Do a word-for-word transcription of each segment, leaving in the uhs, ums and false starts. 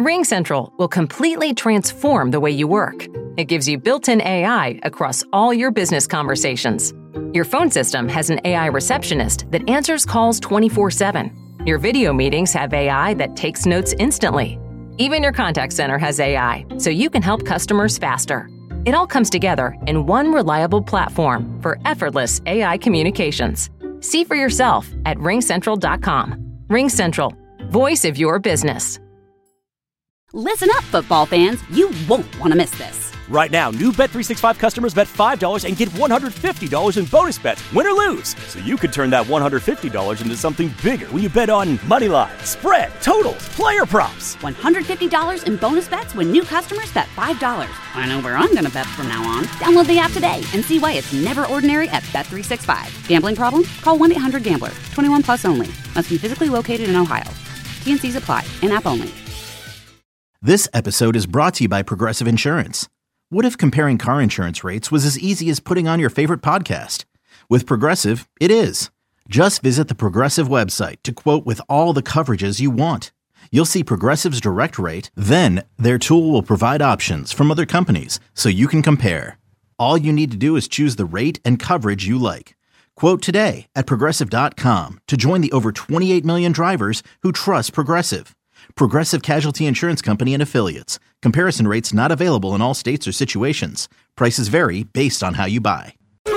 RingCentral will completely transform the way you work. It gives you built-in A I across all your business conversations. Your phone system has an A I receptionist that answers calls twenty-four seven. Your video meetings have A I that takes notes instantly. Even your contact center has A I, so you can help customers faster. It all comes together in one reliable platform for effortless A I communications. See for yourself at ring central dot com. RingCentral, voice of your business. Listen up, football fans. You won't want to miss this. Right now, new Bet three sixty-five customers bet five dollars and get one hundred fifty dollars in bonus bets, win or lose. So you could turn that one hundred fifty dollars into something bigger when you bet on money line, spread, totals, player props. one hundred fifty dollars in bonus bets when new customers bet five dollars. I know where I'm going to bet from now on. Download the app today and see why it's never ordinary at Bet three sixty-five. Gambling problem? Call one eight hundred gambler. twenty-one plus only. Must be physically located in Ohio. T and C's apply. In-app only. This episode is brought to you by Progressive Insurance. What if comparing car insurance rates was as easy as putting on your favorite podcast? With Progressive, it is. Just visit the Progressive website to quote with all the coverages you want. You'll see Progressive's direct rate, then their tool will provide options from other companies so you can compare. All you need to do is choose the rate and coverage you like. Quote today at progressive dot com to join the over twenty-eight million drivers who trust Progressive. Progressive Casualty Insurance Company and Affiliates. Comparison rates not available in all states or situations. Prices vary based on how you buy.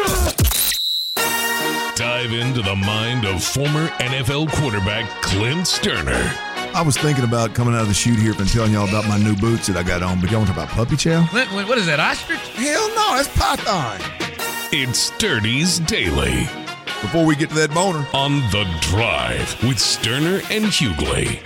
Dive into the mind of former N F L quarterback Clint Sterner. I was thinking about coming out of the chute here and telling y'all about my new boots that I got on, but y'all want to talk about puppy chow? Clint, what is that, ostrich? Hell no, that's python. It's Sturdy's Daily. Before we get to that boner. On The Drive with Sterner and Hughley.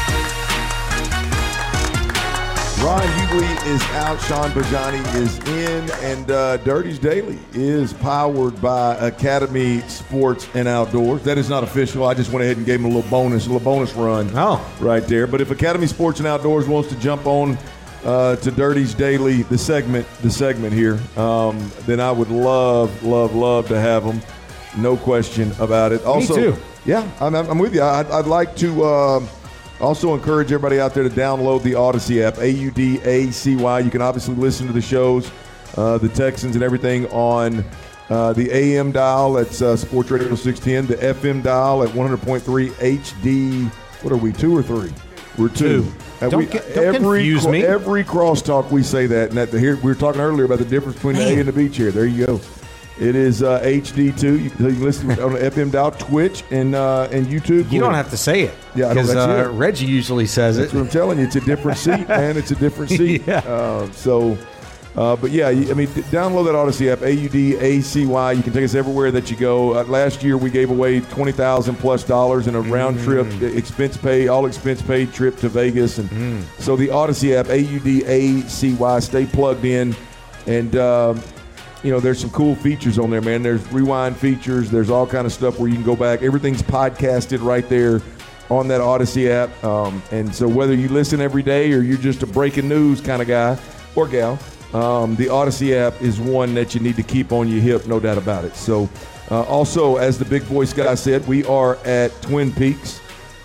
Ron Hughley is out, Sean Bajani is in, and uh, Dirty's Daily is powered by Academy Sports and Outdoors. That is not official. I just went ahead and gave him a little bonus, a little bonus run oh. right there. But if Academy Sports and Outdoors wants to jump on uh, to Dirty's Daily, the segment, the segment here, um, then I would love, love, love to have them. No question about it. Also, Me too. Yeah, I'm, I'm with you. I'd, I'd like to. Uh, Also encourage everybody out there to download the Odyssey app, A U D A C Y. You can obviously listen to the shows, uh, the Texans and everything on uh, the A M dial. That's uh, Sports Radio six ten. The F M dial at one hundred point three H D. What are we, two or three? We're two. two. Uh, don't we, get, don't every, confuse me. Every crosstalk we say that. And that the, here, we were talking earlier about the difference between the A and the B chair. There you go. It is uh, H D two. You, you can listen on the F M dial, Twitch, and uh, and YouTube. You don't have to say it. Yeah, because uh, it. Reggie usually says that's it. That's what I'm telling you. It's a different seat, man. It's a different seat. yeah. Uh, so, uh, but yeah, I mean, download that Odyssey app, A U D A C Y. You can take us everywhere that you go. Uh, last year we gave away twenty thousand plus dollars in a round trip, mm. expense paid, all expense paid trip to Vegas, and mm. so the Odyssey app, A U D A C Y. Stay plugged in, and. Uh, You know, there's some cool features on there, man. There's rewind features. There's all kind of stuff where you can go back. Everything's podcasted right there on that Odyssey app. Um, and so whether you listen every day or you're just a breaking news kind of guy or gal, um, the Odyssey app is one that you need to keep on your hip, no doubt about it. So uh, also, as the big voice guy said, we are at Twin Peaks.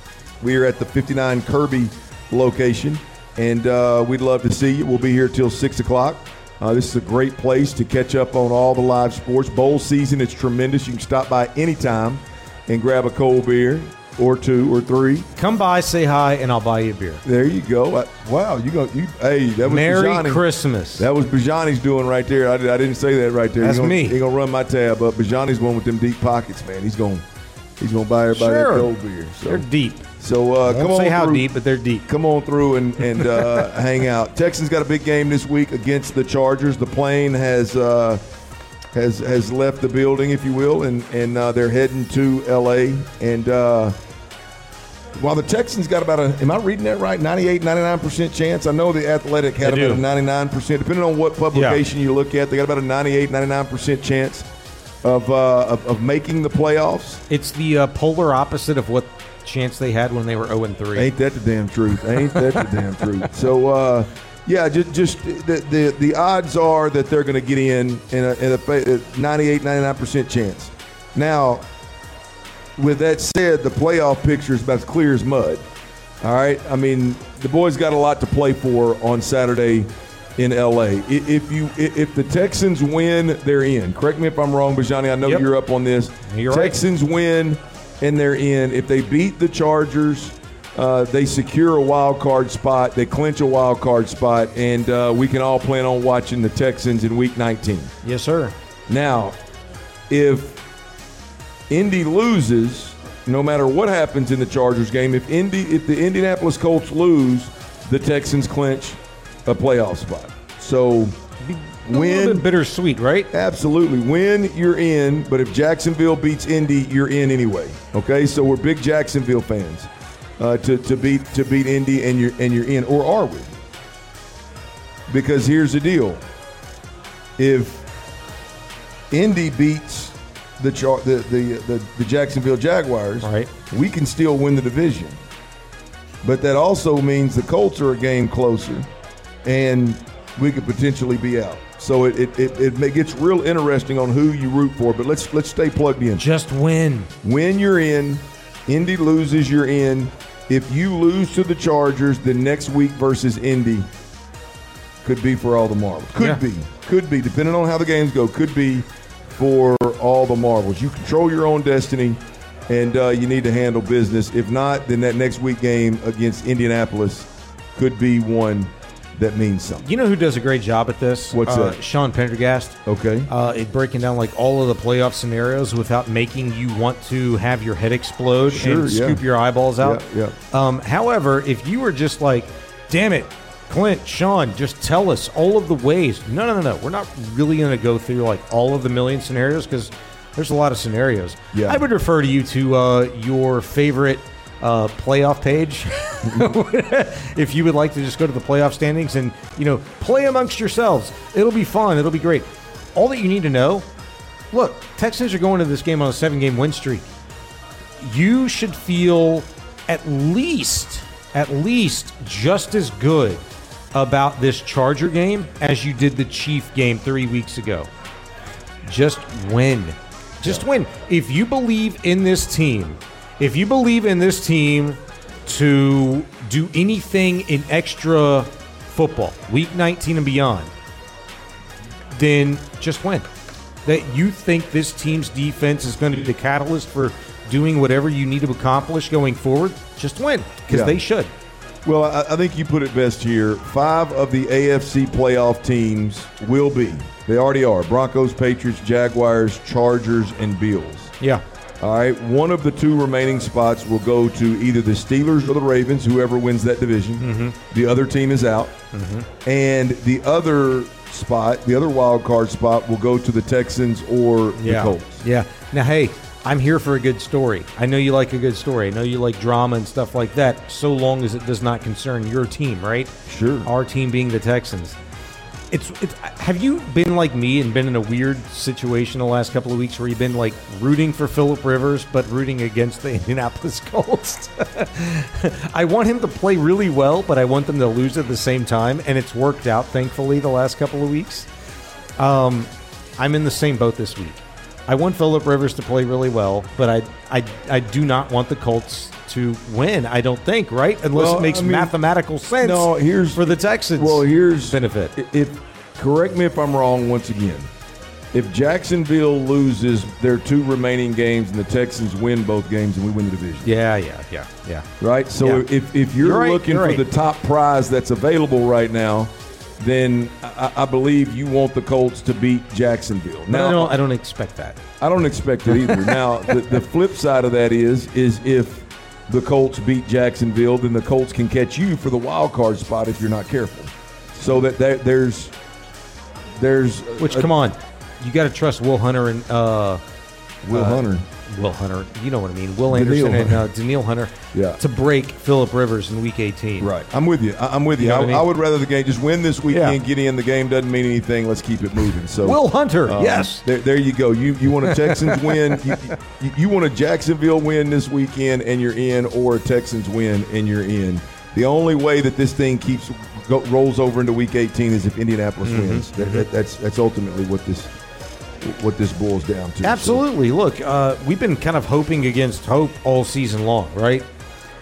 We are at the fifty-nine Kirby location, and uh, we'd love to see you. We'll be here till six o'clock. Uh, this is a great place to catch up on all the live sports. Bowl season is tremendous. You can stop by anytime and grab a cold beer or two or three. Come by, say hi, and I'll buy you a beer. There you go. Uh, wow, you go. You hey, that was Merry Bajani. Christmas. That was Bajani's doing right there. I, did, I didn't say that right there. That's he gonna, me. He's gonna run my tab up. Bajani's one with them deep pockets, man. He's gonna he's gonna buy everybody sure. a cold beer. So. They're deep. So uh, come Won't on say how through. deep, but they're deep. Come on through and, and uh, hang out. Texans got a big game this week against the Chargers. The plane has uh, has has left the building, if you will, and and uh, they're heading to L A. And uh, while the Texans got about a, am I reading that right? ninety-eight, ninety-nine percent chance. I know the Athletic had they about do. a ninety-nine percent. Depending on what publication yeah. you look at, they got about a ninety-eight, ninety-nine percent chance of, uh, of of making the playoffs. It's the uh, polar opposite of what chance they had when they were oh and three. Ain't that the damn truth? Ain't that the damn truth? So, uh, yeah, just, just the, the the odds are that they're going to get in in a, in a ninety-eight, ninety-nine percent chance. Now, with that said, the playoff picture is about as clear as mud. All right? I mean, the boys got a lot to play for on Saturday in L A. If you if the Texans win, they're in. Correct me if I'm wrong, Bajani. I know yep. you're up on this. You're Texans right. win, and they're in. If they beat the Chargers, uh, they secure a wild card spot. They clinch a wild card spot, and uh, we can all plan on watching the Texans in Week nineteen. Yes, sir. Now, if Indy loses, no matter what happens in the Chargers game, if Indy if the Indianapolis Colts lose, the Texans clinch a playoff spot. So a win, little bit bittersweet, right? Absolutely. Win, you're in, but if Jacksonville beats Indy, you're in anyway. Okay, so we're big Jacksonville fans uh, to to beat to beat Indy, and you're and you're in, or are we? Because here's the deal: if Indy beats the Char- the, the the the Jacksonville Jaguars, right, we can still win the division. But that also means the Colts are a game closer, and we could potentially be out. So it it, it, it gets real interesting on who you root for. But let's let's stay plugged in. Just win. When you're in, Indy loses, you're in. If you lose to the Chargers, the next week versus Indy could be for all the marbles. Could yeah. be. Could be, depending on how the games go, could be for all the marbles. You control your own destiny, and uh, you need to handle business. If not, then that next week game against Indianapolis could be one that means something. You know who does a great job at this? What's uh, that? Sean Pendergast. Okay. Uh, it breaking down like all of the playoff scenarios without making you want to have your head explode Sure, and yeah. scoop your eyeballs out. Yeah, Um, however, if you were just like, damn it, Clint, Sean, just tell us all of the ways. No, no, no, no. We're not really going to go through like all of the million scenarios because there's a lot of scenarios. Yeah. I would refer to you to uh, your favorite uh, playoff page if you would like to just go to the playoff standings and, you know, play amongst yourselves. It'll be fun. It'll be great. All that you need to know, look, Texans are going to this game on a seven-game win streak. You should feel at least, at least just as good about this Charger game as you did the Chief game three weeks ago. Just win. Just win. If you believe in this team, if you believe in this team to do anything in extra football, week nineteen and beyond, then just win. That you think this team's defense is going to be the catalyst for doing whatever you need to accomplish going forward, just win, because Yeah. they should. Well, I, I think you put it best here. Five of the A F C playoff teams will be. They already are. Broncos, Patriots, Jaguars, Chargers, and Bills. Yeah. All right. One of the two remaining spots will go to either the Steelers or the Ravens, whoever wins that division. Mm-hmm. The other team is out. Mm-hmm. And the other spot, the other wild card spot, will go to the Texans or Yeah. the Colts. Yeah. Now, hey, I'm here for a good story. I know you like a good story. I know you like drama and stuff like that, so long as it does not concern your team, right? Sure. Our team being the Texans. It's, it's. Have you been like me and been in a weird situation the last couple of weeks where you've been like rooting for Phillip Rivers but rooting against the Indianapolis Colts? I want him to play really well, but I want them to lose at the same time, and it's worked out, thankfully, the last couple of weeks. Um, I'm in the same boat this week. I want Phillip Rivers to play really well, but I, I, I do not want the Colts to win, I don't think, right? Unless Well, it makes I mean, mathematical sense no, here's for the Texans. Well, here's benefit. If correct me if I'm wrong once again. If Jacksonville loses their two remaining games and the Texans win both games and we win the division. Yeah, yeah, yeah, yeah. Right? So Yeah. if, if you're, You're right, looking you're for right. the top prize that's available right now, then I, I believe you want the Colts to beat Jacksonville. No, Now, I don't, I don't expect that. I don't expect it either. Now, the, the flip side of that is, is if the Colts beat Jacksonville, then the Colts can catch you for the wild card spot if you're not careful. So that, that there's, there's Which, a- come on, you got to trust Will Hunter and uh, Will uh, Hunter. Will Hunter, you know what I mean. Will Danielle Anderson and Hunter. uh, Danielle Hunter Yeah. to break Phillip Rivers in Week eighteen. Right. I'm with you. I, I'm with you. You know I, what I mean? I would rather the game just win this weekend, Yeah. get in. The game doesn't mean anything. Let's keep it moving. So Will Hunter, um, yes. There, there you go. You you want a Texans win. You, you, you want a Jacksonville win this weekend, and you're in, or a Texans win, and you're in. The only way that this thing keeps go, rolls over into Week eighteen is if Indianapolis Mm-hmm. wins. That, that, that's that's ultimately what this what this boils down to. Absolutely. Look, uh, we've been kind of hoping against hope all season long, right?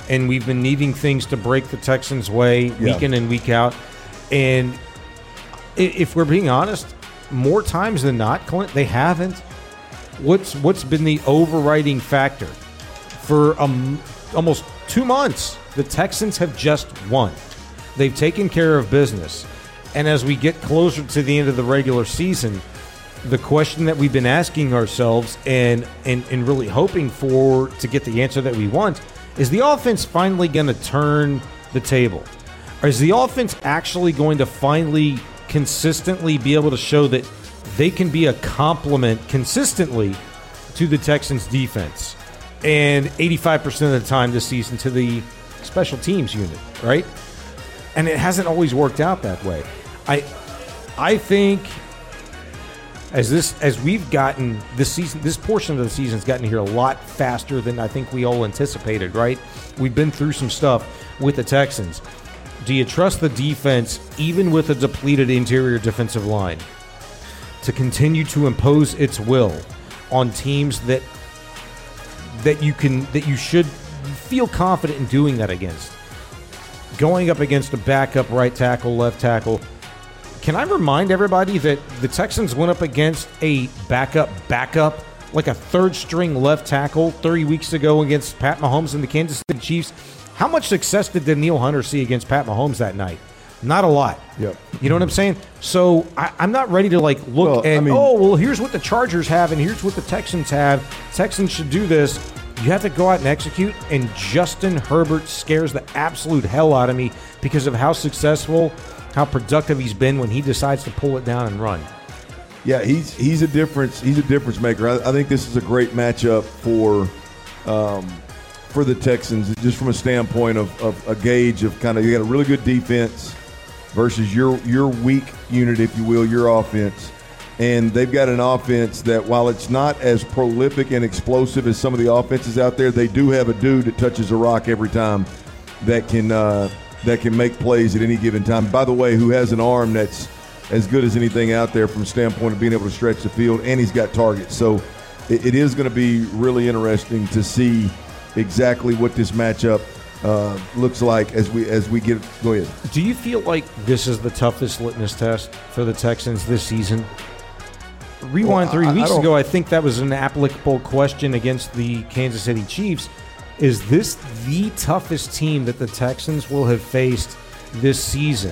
and we've been needing things to break the Texans' way Yeah. week in and week out. And i- if we're being honest, more times than not, Clint, they haven't. What's what's been the overriding factor for um, almost two months? The Texans have just won. They've taken care of business. And as we get closer to the end of the regular season, the question that we've been asking ourselves and, and, and really hoping for to get the answer that we want is the offense finally going to turn the table? Or is the offense actually going to finally consistently be able to show that they can be a complement consistently to the Texans defense and eighty-five percent of the time this season to the special teams unit, right? And it hasn't always worked out that way. I I think as this as we've gotten this season, this portion of the season's gotten here a lot faster than I think we all anticipated, right? We've been through some stuff with the Texans. Do you trust the defense, even with a depleted interior defensive line, to continue to impose its will on teams that that you can that you should feel confident in doing that against? Going up against a backup right tackle, left tackle. Can I remind everybody that the Texans went up against a backup backup, like a third string left tackle thirty weeks ago against Pat Mahomes and the Kansas City Chiefs? How much success did Danielle Hunter see against Pat Mahomes that night? Not a lot. Yep. You know what I'm saying? So I, I'm not ready to like look Well, at, I mean- oh, well, here's what the Chargers have and here's what the Texans have. Texans should do this. You have to go out and execute, and Justin Herbert scares the absolute hell out of me because of how successful, how productive he's been when he decides to pull it down and run. Yeah, he's he's a difference. He's a difference maker. I, I think this is a great matchup for um, for the Texans, just from a standpoint of, of a gauge of kind of you got a really good defense versus your your weak unit, if you will, your offense. And they've got an offense that, while it's not as prolific and explosive as some of the offenses out there, they do have a dude that touches a rock every time that can uh, that can make plays at any given time. By the way, who has an arm that's as good as anything out there from a standpoint of being able to stretch the field, and he's got targets. So it, it is going to be really interesting to see exactly what this matchup uh, looks like as we as we get. Go ahead. Do you feel like this is the toughest litmus test for the Texans this season? Rewind Well, three I- I weeks don't- ago, I think that was an applicable question against the Kansas City Chiefs. Is this the toughest team that the Texans will have faced this season,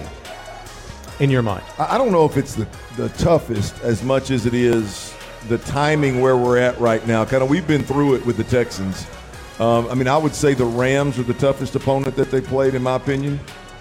in your mind? I I don't know if it's the, the toughest as much as it is the timing where we're at right now. Kind of, we've been through it with the Texans. Um, I mean, I would say the Rams are the toughest opponent that they played, in my opinion.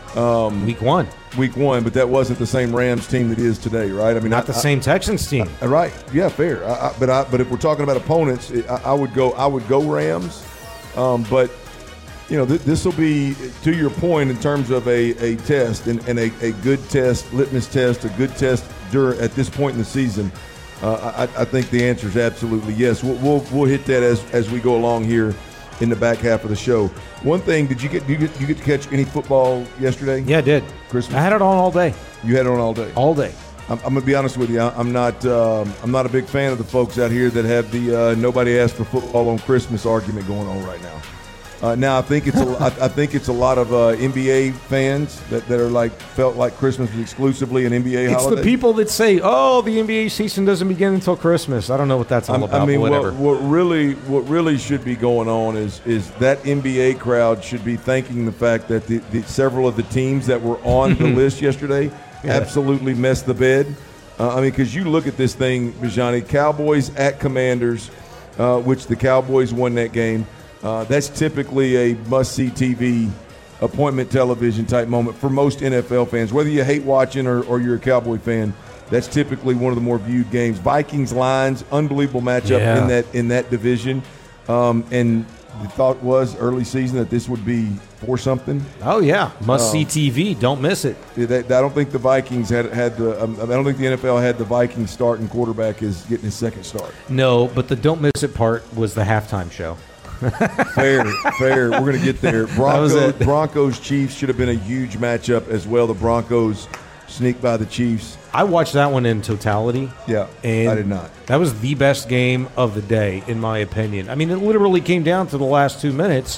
Um, Week one. Week one, but that wasn't the same Rams team that is today, right? I mean, Not I, the I, same Texans team. I- right? Yeah, fair. I, I, but I, but if we're talking about opponents, I, I would go. I would go Rams. Um, but you know, th- this will be, to your point, in terms of a, a test and, and a, a good test, litmus test, a good test during at this point in the season. Uh, I, I think the answer is absolutely yes. We'll, we'll we'll hit that as as we go along here in the back half of the show. One thing, did you get you get you get to catch any football yesterday? Yeah, I did. Christmas? I had it on all day. You had it on all day. All day. I'm, I'm gonna be honest with you. I- I'm not. Um, I'm not a big fan of the folks out here that have the uh, nobody asked for football on Christmas argument going on right now. Uh, now I think it's a, I, I think it's a lot of uh, N B A fans that, that are like felt like Christmas was exclusively an N B A It's holiday. the people that say, "Oh, the N B A season doesn't begin until Christmas." I don't know what that's all I'm- about. I mean, but what, whatever. what really what really should be going on is is that N B A crowd should be thanking the fact that the, the several of the teams that were on the list yesterday Yeah. absolutely messed the bed. Uh, I mean, because you look at this thing, Bijani, Cowboys at Commanders, uh, which the Cowboys won that game. Uh, that's typically a must-see T V, appointment television type moment for most N F L fans. Whether you hate watching or, or you're a Cowboy fan, that's typically one of the more viewed games. Vikings Lions, unbelievable matchup Yeah. in that in that division. Um, and the thought was early season that this would be for something. Oh yeah, must see T V. Don't miss it. Yeah, they, I don't think the Vikings had had the. Um, I don't think the N F L had the Vikings starting quarterback as getting his second start. No, but the don't miss it part was the halftime show. Fair, fair. We're going to get there. Broncos, was it. Broncos, Chiefs should have been a huge matchup as well. The Broncos sneak by the Chiefs. I watched that one in totality. Yeah, and I did not. That was the best game of the day, in my opinion. I mean, it literally came down to the last two minutes,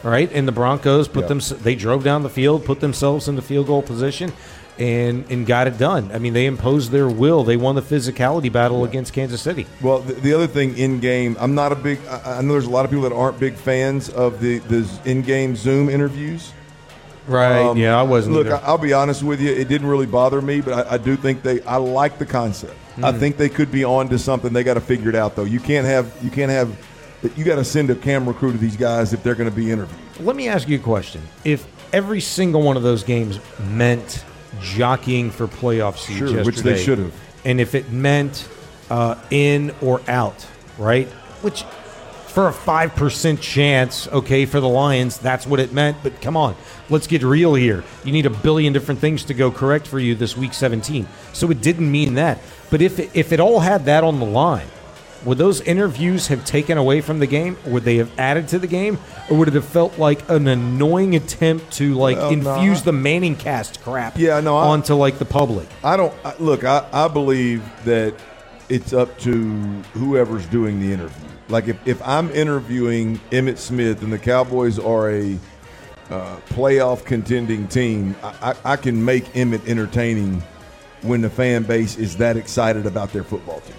right? And the Broncos put Yeah. them. They drove down the field, put themselves into field goal position, and and got it done. I mean, they imposed their will. They won the physicality battle yeah. against Kansas City. Well, the, the other thing in game, I'm not a big. I, I know there's a lot of people that aren't big fans of the the in game Zoom interviews. Right. Um, yeah, I wasn't. Look, either. I'll be honest with you. It didn't really bother me, but I, I do think they. I like the concept. Mm. I think they could be on to something. They got to figure it out, though. You can't have. You can't have. You got to send a camera crew to these guys if they're going to be interviewed. Let me ask you a question. If every single one of those games meant jockeying for playoff seeds sure, yesterday, which they should have, and if it meant uh, in or out, right? Which. For a five percent chance, okay, for the Lions, that's what it meant. But come on, let's get real here. You need a billion different things to go correct for you this week seventeen. So it didn't mean that. But if it, if it all had that on the line, would those interviews have taken away from the game? Or would they have added to the game? Or would it have felt like an annoying attempt to, like, well, infuse no, I, the Manning cast crap yeah, no, I, onto, like, the public? I don't I, – look, I, I believe that it's up to whoever's doing the interview. Like, if, if I'm interviewing Emmitt Smith and the Cowboys are a uh, playoff contending team, I, I, I can make Emmitt entertaining when the fan base is that excited about their football team.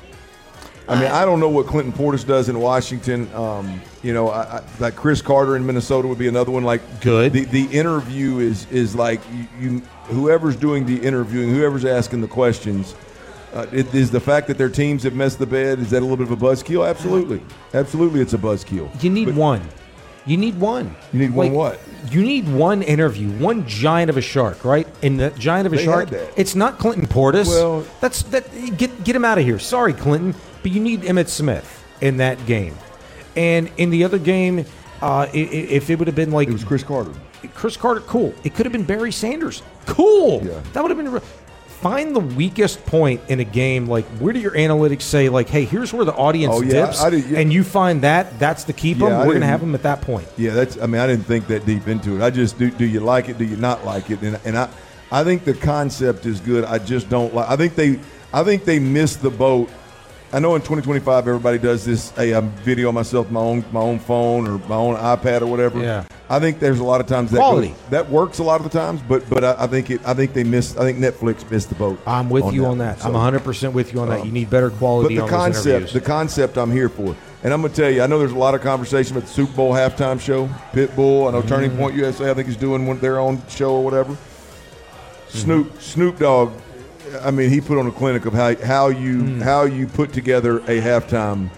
I mean, I don't know what Clinton Portis does in Washington. Um, you know, I, I, like Chris Carter in Minnesota would be another one. Like, good. The, the interview is is like you, you whoever's doing the interviewing, whoever's asking the questions. Uh, it, is the fact that their teams have messed the bed, is that a little bit of a buzzkill? Absolutely. Absolutely it's a buzzkill. You need but, one. You need one. You need one like, what? You need one interview, one giant of a shark, right? And the giant of a they shark, had that. It's not Clinton Portis. Well, that's that. Get get him out of here. Sorry, Clinton, but you need Emmitt Smith in that game. And in the other game, uh, if it would have been like it was Chris Carter. Chris Carter, cool. It could have been Barry Sanders, cool. Yeah. That would have been. Find the weakest point in a game. Like, where do your analytics say, like, hey, here's where the audience oh, yeah, dips, I, I did, yeah. and you find that that's the keep them. Yeah, We're going to have them at that point. Yeah, that's. I mean, I didn't think that deep into it. I just do. Do you like it? Do you not like it? And and I, I think the concept is good. I just don't like. I think they. I think they missed the boat. I know in twenty twenty-five everybody does this. Hey, I'm videoing myself my own my own phone or my own iPad or whatever. Yeah. I think there's a lot of times that quality goes, that works a lot of the times, but but I, I think it. I think they missed. I think Netflix missed the boat. I'm with on you that on that. one, so. I'm one hundred percent with you on that. Um, You need better quality. But the on those concept, interviews. the concept, I'm here for. And I'm gonna tell you, I know there's a lot of conversation about the Super Bowl halftime show. Pitbull, I know Turning Mm-hmm. Point U S A, I think is doing one, their own show or whatever. Mm-hmm. Snoop Snoop Dogg, I mean, he put on a clinic of how how you mm. how you put together a halftime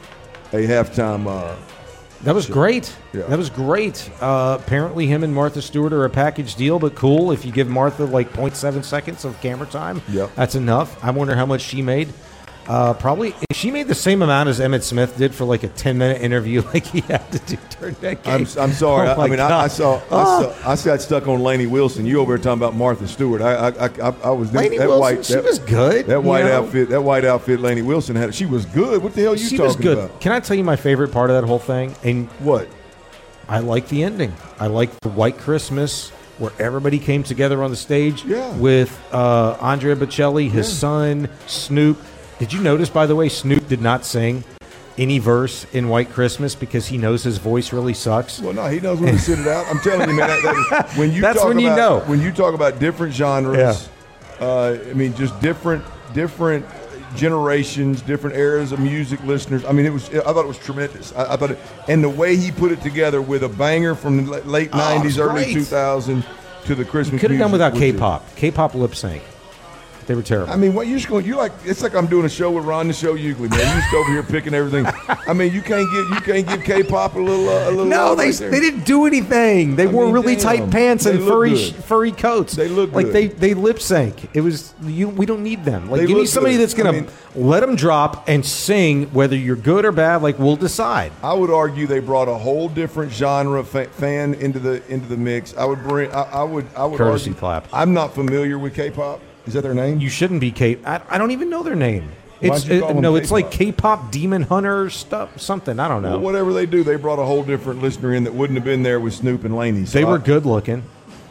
a halftime. Uh, that was show. great. Yeah. That was great. Uh, apparently, him and Martha Stewart are a package deal, but cool. If you give Martha like zero point seven seconds of camera time, yep. that's enough. I wonder how much she made. Uh, probably she made the same amount as Emmitt Smith did for like a ten minute interview, like he had to do during that game. I'm, I'm sorry. Oh I, I mean, I, I saw oh. I saw I got stuck on Lainey Wilson. You over there talking about Martha Stewart? I I I, I was Lainey that Wilson. white. She that, was good. That white know? outfit. That white outfit. Lainey Wilson had. She was good. What the hell are you she talking was good. about? Can I tell you my favorite part of that whole thing? And what? I like the ending. I like the White Christmas where everybody came together on the stage yeah. with uh, Andrea Bocelli, his yeah. son, Snoop. Did you notice, by the way, Snoop did not sing any verse in White Christmas because he knows his voice really sucks? Well, no, he knows when to sit it out. I'm telling you, man. That, that, when you That's talk when about, you know. When you talk about different genres, yeah. uh, I mean, just different different generations, different eras of music listeners. I mean, it was. I thought it was tremendous. I, I thought it, and the way he put it together with a banger from the late oh, nineties, early great. two thousand to the Christmas. Could have done without music, K-pop. K-pop lip sync. They were terrible. I mean, what you just going? You like? It's like I'm doing a show with Ron the Show Euclid, man. You just over here picking everything. I mean, you can't get you can't give K-pop a little uh, a little. No, love they right there. they didn't do anything. They I wore mean, really damn. tight pants They and look furry good. furry coats. They look like good. they they lip sync. It was you. We don't need them. Like They give me look somebody good. that's gonna I mean- let them drop and sing. Whether you're good or bad, like we'll decide. I would argue they brought a whole different genre fa- fan into the into the mix. I would bring. I, I would. I would Courtesy argue, clap. I'm not familiar with K-pop. Is that their name? You shouldn't be K. I, I don't even know their name. It's Why'd you call uh, them no, it's K-pop? like K-pop Demon Hunter stuff, something. I don't know. Well, whatever they do, they brought a whole different listener in that wouldn't have been there with Snoop and Laney. So they were I- good looking.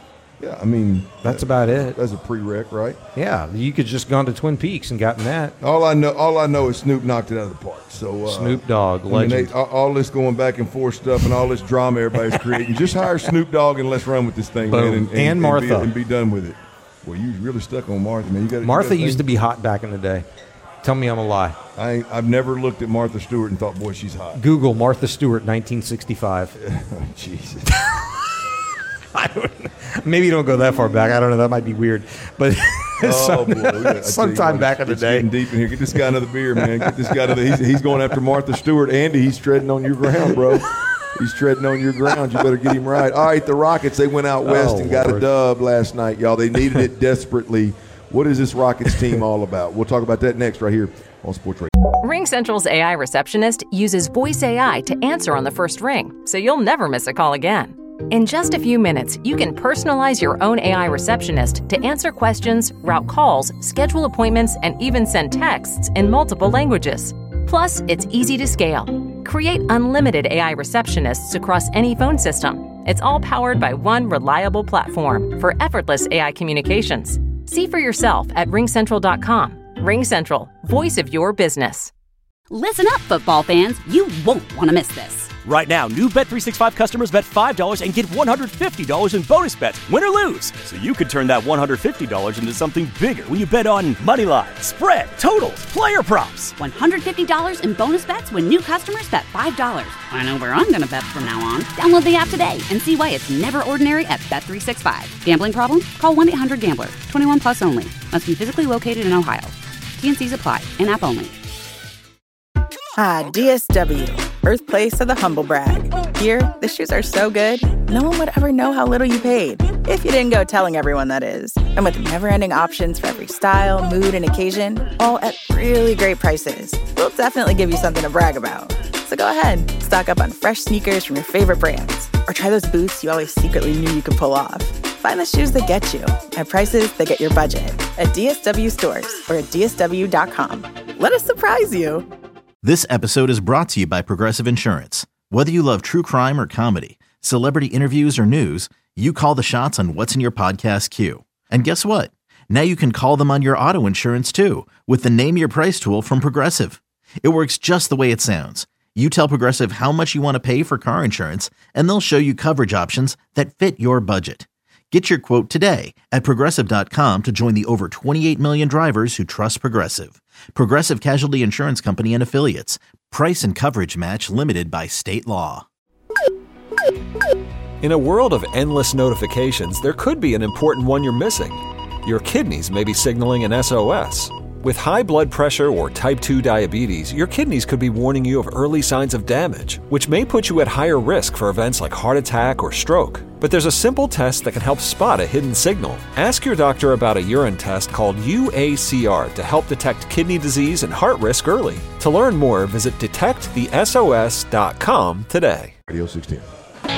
Yeah, I mean that's about it. That's a prereq, right? Yeah, you could just gone to Twin Peaks and gotten that. All I know, all I know is Snoop knocked it out of the park. So uh, Snoop Dogg, I mean, legend. they, all, all this going back and forth stuff and all this drama everybody's creating. Just hire Snoop Dogg and let's run with this thing, Boom. man, and, and, And Martha. and be, and be done with it. Well, you really stuck on Martha, man. You got Martha used to be hot back in the day. Tell me I'm a lie. I ain't, I've never looked at Martha Stewart and thought, boy, she's hot. Google Martha Stewart, nineteen sixty-five. Jesus. I don't, maybe don't go that far back. I don't know. That might be weird. But oh, some, boy, sometime what, back in the it's day. Getting deep in here. Get this guy another beer, man. Get this guy another. He's, he's going after Martha Stewart. Andy, he's treading on your ground, bro. He's treading on your ground. You better get him right. All right, the Rockets, they went out west oh, and got Lord. a dub last night, y'all. They needed it desperately. What is this Rockets team all about? We'll talk about that next right here on Sports Radio. RingCentral's A I receptionist uses voice A I to answer on the first ring, so you'll never miss a call again. In just a few minutes, you can personalize your own A I receptionist to answer questions, route calls, schedule appointments, and even send texts in multiple languages. Plus, it's easy to scale. Create unlimited A I receptionists across any phone system. It's all powered by one reliable platform for effortless A I communications. See for yourself at ring central dot com. RingCentral, voice of your business. Listen up, football fans. You won't want to miss this. Right now, new Bet three sixty-five customers bet five dollars and get one hundred fifty dollars in bonus bets, win or lose. So you could turn that one hundred fifty dollars into something bigger when you bet on money line, spread, totals, player props. one hundred fifty dollars in bonus bets when new customers bet five dollars. I know where I'm going to bet from now on. Download the app today and see why it's never ordinary at Bet three sixty-five. Gambling problem? Call one eight hundred gambler. twenty-one plus only. Must be physically located in Ohio. T N Cs apply. In-app only. Ah, D S W, birthplace of the humble brag. Here, the shoes are so good, no one would ever know how little you paid. If you didn't go telling everyone, that is. And with never-ending options for every style, mood, and occasion, all at really great prices, we'll definitely give you something to brag about. So go ahead, stock up on fresh sneakers from your favorite brands, or try those boots you always secretly knew you could pull off. Find the shoes that get you at prices that get your budget at D S W stores or at D S W dot com. Let us surprise you. This episode is brought to you by Progressive Insurance. Whether you love true crime or comedy, celebrity interviews or news, you call the shots on what's in your podcast queue. And guess what? Now you can call them on your auto insurance too with the Name Your Price tool from Progressive. It works just the way it sounds. You tell Progressive how much you want to pay for car insurance, and they'll show you coverage options that fit your budget. Get your quote today at Progressive dot com to join the over twenty-eight million drivers who trust Progressive. Progressive Casualty Insurance Company and Affiliates. Price and coverage match limited by state law. In a world of endless notifications, there could be an important one you're missing. Your kidneys may be signaling an S O S. With high blood pressure or type two diabetes, your kidneys could be warning you of early signs of damage, which may put you at higher risk for events like heart attack or stroke. But there's a simple test that can help spot a hidden signal. Ask your doctor about a urine test called U A C R to help detect kidney disease and heart risk early. To learn more, visit detect the S O S dot com today. Radio six ten.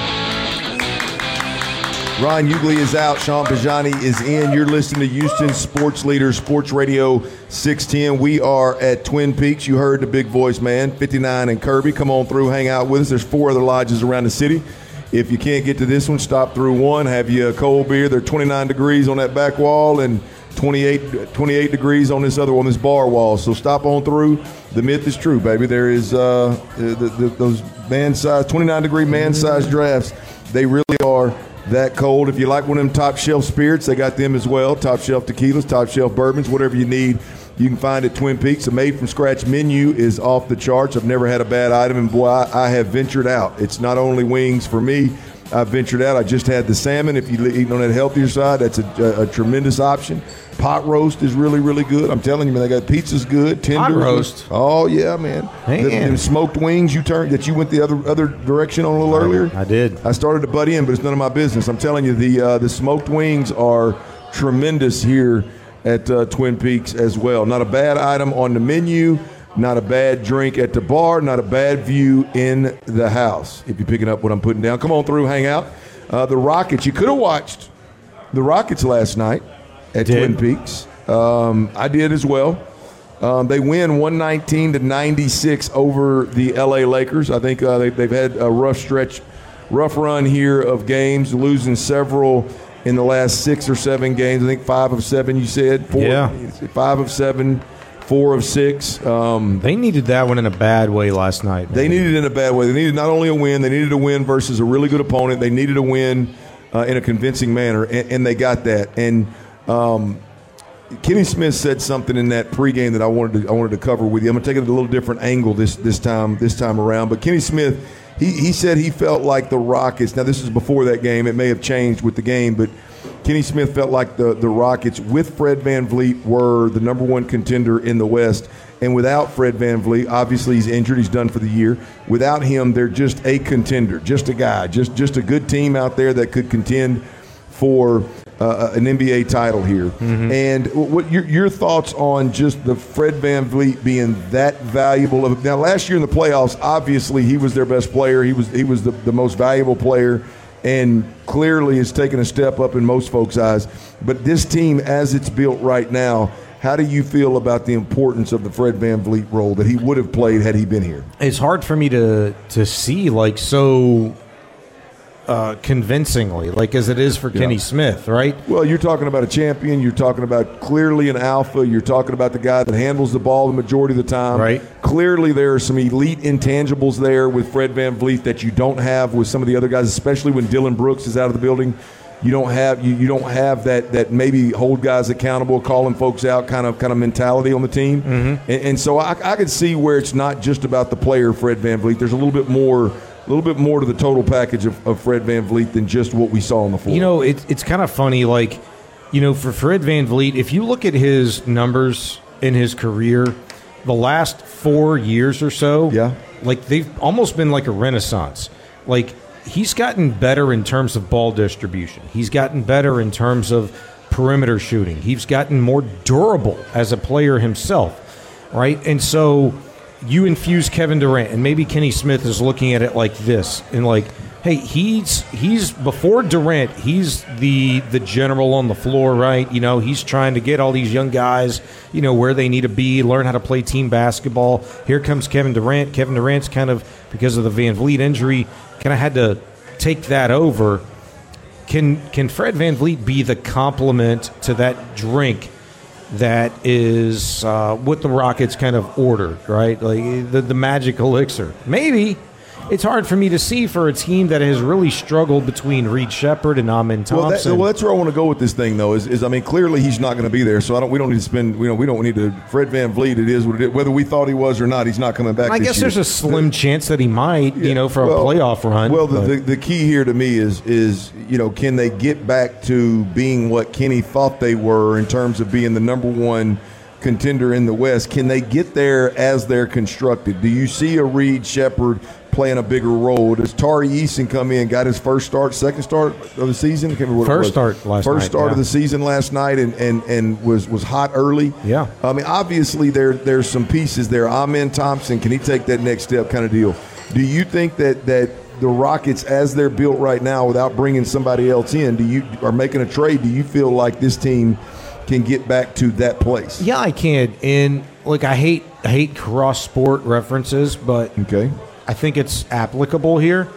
Ryan Ugly is out. Sean Pajani is in. You're listening to Houston Sports Leader, Sports Radio six ten. We are at Twin Peaks. You heard the big voice man, fifty-nine and Kirby. Come on through, hang out with us. There's four other lodges around the city. If you can't get to this one, stop through one. Have you a cold beer. They're twenty-nine degrees on that back wall and twenty-eight, twenty-eight degrees on this other one, this bar wall. So stop on through. The myth is true, baby. There is uh, the, the, those man-sized, twenty-nine degree man-sized drafts. They really are that cold. If you like one of them top shelf spirits, they got them as well. Top shelf tequilas, top shelf bourbons, whatever you need, you can find at Twin Peaks. The made from scratch menu is off the charts. I've never had a bad item, and boy, I, I have ventured out. It's not only wings for me. I've ventured out. I just had the salmon. If you're eating on that healthier side, that's a, a, a tremendous option. Pot roast is really, really good. I'm telling you, man, they got pizza's good. Tender. Pot roast. Oh yeah, man. Man. The, the smoked wings you turned that you went the other other direction on a little earlier. I did. I started to butt in, but it's none of my business. I'm telling you, the uh, the smoked wings are tremendous here at uh, Twin Peaks as well. Not a bad item on the menu. Not a bad drink at the bar. Not a bad view in the house. If you're picking up what I'm putting down, come on through, hang out. Uh, the Rockets. You could have watched the Rockets last night at Did. Twin Peaks. Um, I did as well. Um, they win one nineteen to ninety-six over the L A Lakers. I think uh, they, they've had a rough stretch, rough run here of games, losing several in the last six or seven games. I think five of seven, you said? Four, yeah. Five of seven, four of six. Um, they needed that one in a bad way last night. Man. They needed it in a bad way. They needed not only a win, they needed a win versus a really good opponent. They needed a win uh, in a convincing manner, and, and they got that. And um, Kenny Smith said something in that pregame that I wanted to I wanted to cover with you. I'm going to take it at a little different angle this this time this time around. But Kenny Smith, he he said he felt like the Rockets. Now this is before that game. It may have changed with the game, but Kenny Smith felt like the the Rockets with Fred VanVleet were the number one contender in the West. And without Fred VanVleet, obviously he's injured. He's done for the year. Without him, they're just a contender, just a guy, just just a good team out there that could contend for uh, an N B A title here. Mm-hmm. And what your, your thoughts on just the Fred VanVleet being that valuable? Now, last year in the playoffs, obviously he was their best player. He was he was the, the most valuable player, and clearly has taken a step up in most folks' eyes. But this team, as it's built right now, how do you feel about the importance of the Fred VanVleet role that he would have played had he been here? It's hard for me to to see like so uh, convincingly, like as it is for yeah. Kenny Smith, right? Well, you're talking about a champion. You're talking about clearly an alpha. You're talking about the guy that handles the ball the majority of the time. Right. Clearly there are some elite intangibles there with Fred VanVleet that you don't have with some of the other guys, especially when Dylan Brooks is out of the building. You don't have you, you don't have that that maybe hold guys accountable, calling folks out kind of kind of mentality on the team. Mm-hmm. And, and so I, I could see where it's not just about the player Fred VanVleet. There's a little bit more a little bit more to the total package of, of Fred VanVleet than just what we saw on the floor. You know, it, it's kind of funny, like, you know, for Fred VanVleet, if you look at his numbers in his career, the last four years or so, yeah, like they've almost been like a renaissance. Like, he's gotten better in terms of ball distribution. He's gotten better in terms of perimeter shooting. He's gotten more durable as a player himself, right? And so you infuse Kevin Durant, and maybe Kenny Smith is looking at it like this, and like, hey, he's he's before Durant, he's the the general on the floor, right? You know, he's trying to get all these young guys, you know, where they need to be, learn how to play team basketball. Here comes Kevin Durant. Kevin Durant's kind of, because of the VanVleet injury, kind of had to take that over. Can can Fred VanVleet be the complement to that drink that is uh, what the Rockets kind of ordered, right? Like the, the magic elixir. Maybe. It's hard for me to see for a team that has really struggled between Reed Sheppard and Amen Thompson. Well, that, well, that's where I want to go with this thing, though. Is, is I mean, clearly he's not going to be there, so I don't. We don't need to spend. You know, we don't need to. Fred VanVleet, it is what it is. Whether we thought he was or not, he's not coming back. I this guess year. There's a slim chance that he might. Yeah, you know, for well, a playoff run. Well, the, the the key here to me is is you know, can they get back to being what Kenny thought they were in terms of being the number one contender in the West? Can they get there as they're constructed? Do you see a Reed Sheppard playing a bigger role? Does Tari Eason come in, got his first start, second start of the season? I can't remember what first it was. start last First night, start yeah. of the season last night, and, and, and was, was hot early. Yeah. I mean, obviously there there's some pieces there. Amen Thompson, can he take that next step kind of deal? Do you think that that the Rockets, as they're built right now, without bringing somebody else in, do you or making a trade, do you feel like this team can get back to that place? Yeah, I can. And look, I hate I hate cross sport references, but okay. I think it's applicable here.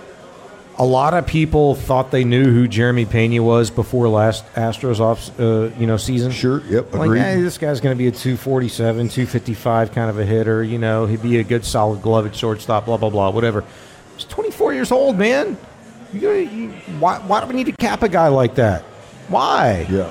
A lot of people thought they knew who Jeremy Pena was before last Astros off, uh, you know, season. Sure, yep, like, agreed. Hey, this guy's going to be a two forty-seven, two fifty-five kind of a hitter. You know, he'd be a good, solid glove at shortstop. Blah blah blah, whatever. He's twenty-four years old, man. You, you, why? Why do we need to cap a guy like that? Why? Yeah.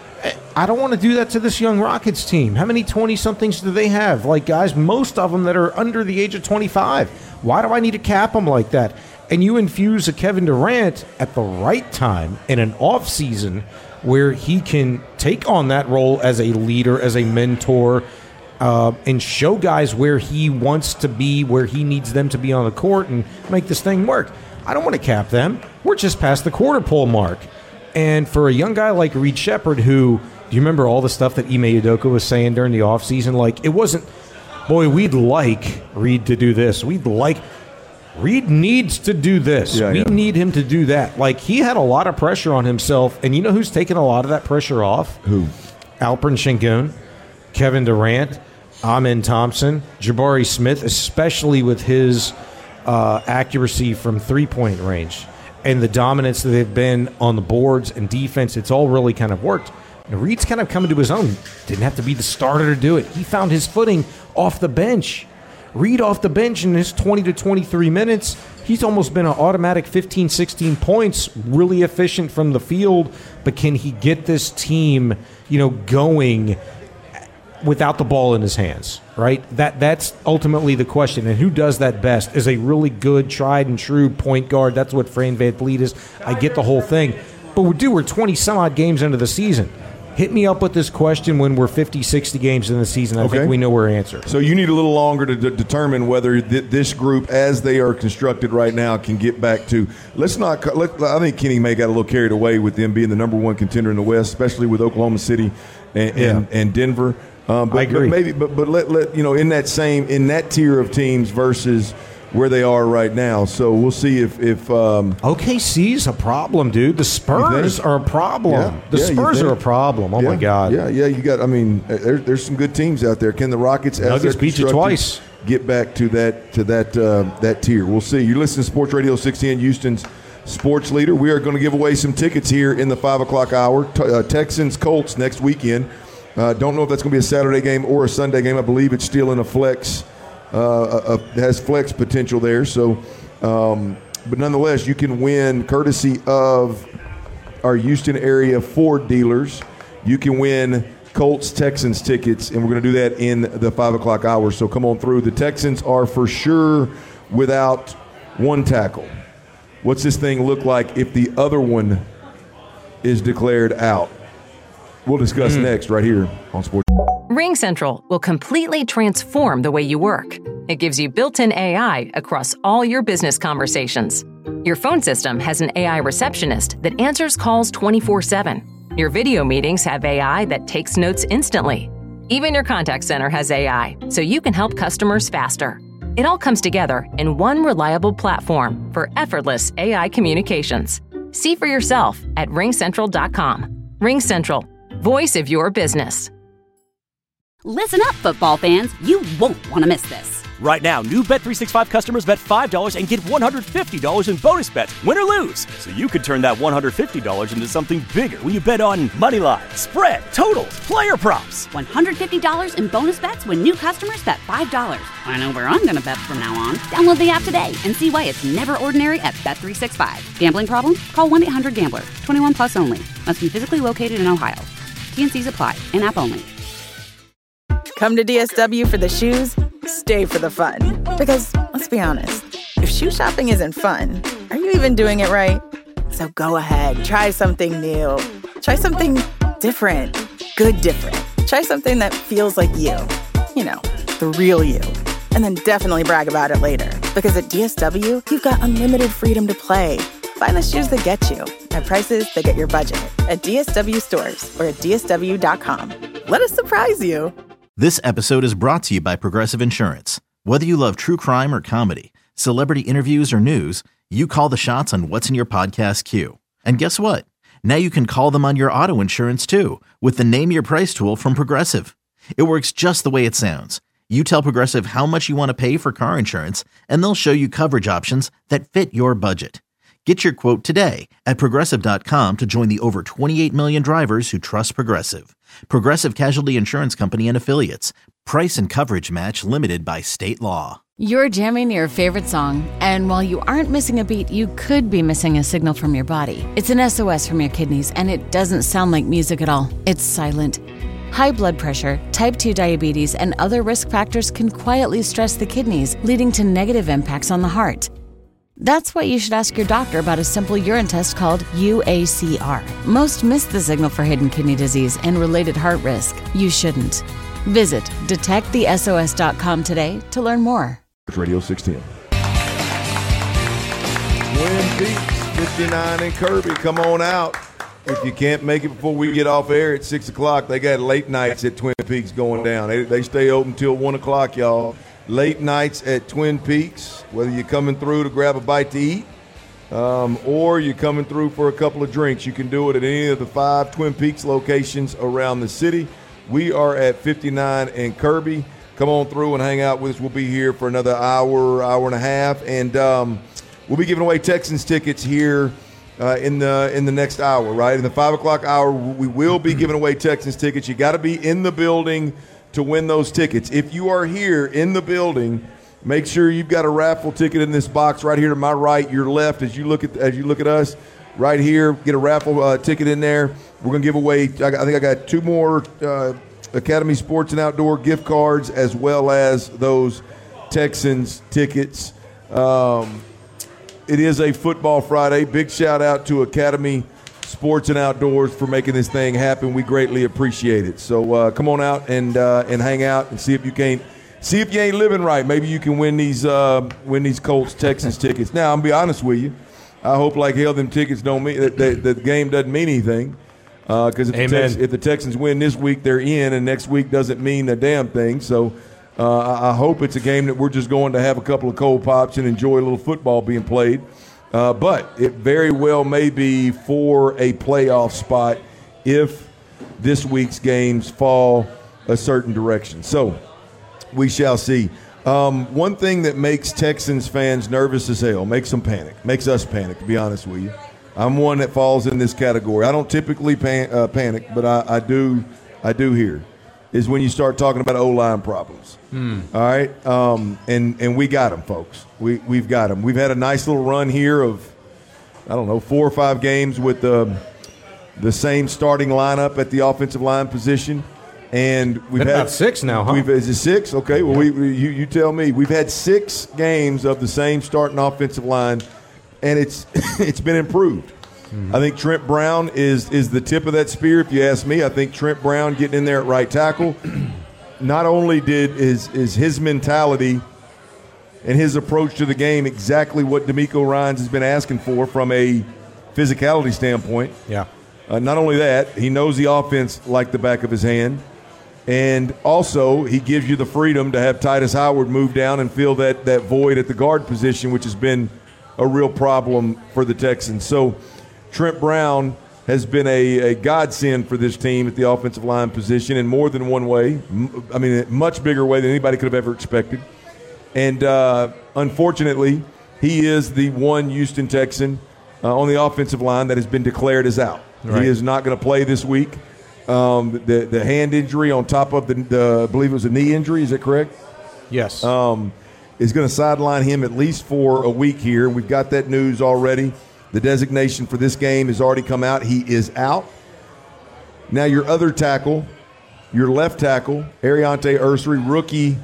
I don't want to do that to this young Rockets team. How many twenty-somethings do they have? Like, guys, most of them that are under the age of twenty-five. Why do I need to cap them like that? And you infuse a Kevin Durant at the right time in an off season where he can take on that role as a leader, as a mentor, uh, and show guys where he wants to be, where he needs them to be on the court, and make this thing work. I don't want to cap them. We're just past the quarter pole mark. And for a young guy like Reed Sheppard, who, do you remember all the stuff that Ime Udoka was saying during the offseason? Like, it wasn't, boy, we'd like Reed to do this. We'd like, Reed needs to do this. Yeah, we yeah. need him to do that. Like, he had a lot of pressure on himself. And you know who's taken a lot of that pressure off? Who? Alperen Sengun, Kevin Durant, Amen Thompson, Jabari Smith, especially with his uh, accuracy from three-point range. and the dominance that they've been on the boards and defense, it's all really kind of worked. And Reed's kind of coming to his own. Didn't have to be the starter to do it. He found his footing off the bench. Reed off the bench in his twenty to twenty-three minutes, he's almost been an automatic fifteen, sixteen points, really efficient from the field. But can he get this team, you know, going without the ball in his hands, right? That That's ultimately the question. And who does that best is a really good, tried and true point guard. That's what Fran VanVleet is. I get the whole thing. But we're due, we're twenty-some-odd games into the season. Hit me up with this question when we're fifty, sixty games in the season. I okay. think we know our answer. So you need a little longer to de- determine whether th- this group, as they are constructed right now, can get back to. Let's not. Let, I think Kenny May got a little carried away with them being the number one contender in the West, especially with Oklahoma City and, yeah. and, and Denver. Um, but, I agree. But maybe, but but let let you know in that same in that tier of teams versus where they are right now. So we'll see if if um, O K C's a problem, dude. The Spurs are a problem. Yeah. The Yeah, Spurs are a problem. Oh yeah. my God. Yeah, yeah. You got. I mean, there, there's some good teams out there. Can the Rockets, as Nuggets they're beat you constructed, twice, get back to that to that uh, that tier? We'll see. You're listening to Sports Radio six ten, Houston's sports leader. We are going to give away some tickets here in the five o'clock hour. T- uh, Texans Colts next weekend. Uh, don't know if that's going to be a Saturday game or a Sunday game. I believe it's still in a flex. Uh, uh, has flex potential there. So, um, but nonetheless, you can win courtesy of our Houston area Ford dealers. You can win Colts Texans tickets, and we're going to do that in the five o'clock hour. So come on through. The Texans are for sure without one tackle. What's this thing look like if the other one is declared out? We'll discuss mm. next right here on Sports. RingCentral will completely transform the way you work. It gives you built-in A I across all your business conversations. Your phone system has an A I receptionist that answers calls twenty-four seven. Your video meetings have A I that takes notes instantly. Even your contact center has A I, so you can help customers faster. It all comes together in one reliable platform for effortless A I communications. See for yourself at ring central dot com. RingCentral, voice of your business. Listen up, football fans. You won't want to miss this. Right now, new Bet three sixty-five customers bet five dollars and get one hundred fifty dollars in bonus bets, win or lose. So you could turn that one hundred fifty dollars into something bigger when you bet on money line, spread, totals, player props. one hundred fifty dollars in bonus bets when new customers bet five dollars. I know where I'm going to bet from now on. Download the app today and see why it's never ordinary at Bet three sixty-five. Gambling problem? Call one eight hundred gambler. twenty-one plus only. Must be physically located in Ohio. T and C's apply. In-app only. Come to D S W for the shoes, stay for the fun. Because, let's be honest, if shoe shopping isn't fun, are you even doing it right? So go ahead, try something new. Try something different. Good different. Try something that feels like you. You know, the real you. And then definitely brag about it later. Because at D S W, you've got unlimited freedom to play. Find the shoes that get you at prices that get your budget at D S W stores or at D S W dot com. Let us surprise you. This episode is brought to you by Progressive Insurance. Whether you love true crime or comedy, celebrity interviews or news, you call the shots on what's in your podcast queue. And guess what? Now you can call them on your auto insurance too with the Name Your Price tool from Progressive. It works just the way it sounds. You tell Progressive how much you want to pay for car insurance, and they'll show you coverage options that fit your budget. Get your quote today at Progressive dot com to join the over twenty-eight million drivers who trust Progressive. Progressive Casualty Insurance Company and Affiliates. Price and coverage match limited by state law. You're jamming your favorite song, and while you aren't missing a beat, you could be missing a signal from your body. It's an S O S from your kidneys, and it doesn't sound like music at all. It's silent. High blood pressure, type two diabetes, and other risk factors can quietly stress the kidneys, leading to negative impacts on the heart. That's why you should ask your doctor about a simple urine test called U A C R. Most miss the signal for hidden kidney disease and related heart risk. You shouldn't. Visit detect the S O S dot com today to learn more. Radio six ten. Twin Peaks, fifty-nine and Kirby, come on out. If you can't make it before we get off air at six o'clock, they got late nights at Twin Peaks going down. They, they stay open till one o'clock, y'all. Late nights at Twin Peaks, whether you're coming through to grab a bite to eat um, or you're coming through for a couple of drinks, you can do it at any of the five Twin Peaks locations around the city. We are at fifty-nine and Kirby. Come on through and hang out with us. We'll be here for another hour, hour and a half. And um, we'll be giving away Texans tickets here uh, in the in the next hour, right? In the five o'clock hour, we will be giving away Texans tickets. You got to be in the building to win those tickets. If you are here in the building, make sure you've got a raffle ticket in this box right here to my right, your left, as you look at as you look at us. Right here, get a raffle uh, ticket in there. We're going to give away, I, got, I think I got two more uh, Academy Sports and Outdoor gift cards as well as those Texans tickets. Um, it is a Football Friday. Big shout out to Academy Sports and Outdoors for making this thing happen. We greatly appreciate it. So uh, come on out and uh, and hang out and see if you can't see if you ain't living right. Maybe you can win these uh, win these Colts Texans tickets. Now, I'm gonna be honest with you. I hope like hell them tickets don't mean that the, the game doesn't mean anything. Because uh, if, Tex- if the Texans win this week, they're in, and next week doesn't mean a damn thing. So uh, I, I hope it's a game that we're just going to have a couple of cold pops and enjoy a little football being played. Uh, but it very well may be for a playoff spot if this week's games fall a certain direction. So we shall see. Um, one thing that makes Texans fans nervous as hell, makes them panic, makes us panic, to be honest with you. I'm one that falls in this category. I don't typically pan, uh, panic, but I, I do I do here, is when you start talking about O-line problems. Mm. All right? Um, and, and we got them, folks. We, we've got them. We've had a nice little run here of, I don't know, four or five games with the, the same starting lineup at the offensive line position. And we've Been had about six now, huh? We've, is it six? Okay, well, we, we you, you tell me. We've had six games of the same starting offensive line, and it's it's been improved. Mm-hmm. I think Trent Brown is is the tip of that spear, if you ask me. I think Trent Brown getting in there at right tackle, not only did is is his mentality and his approach to the game exactly what D'Amico Ryans has been asking for from a physicality standpoint. Yeah. Uh, not only that, he knows the offense like the back of his hand. And also, he gives you the freedom to have Titus Howard move down and fill that, that void at the guard position, which has been a real problem for the Texans. So Trent Brown has been a, a godsend for this team at the offensive line position in more than one way. I mean, a much bigger way than anybody could have ever expected. And uh, unfortunately, he is the one Houston Texan uh, on the offensive line that has been declared as out. Right. He is not going to play this week. Um, the the hand injury on top of the, the I believe it was a knee injury. Is that correct? Yes. Um, is going to sideline him at least for a week here. We've got that news already. The designation for this game has already come out. He is out. Now your other tackle, your left tackle, Ariante Ursery, rookie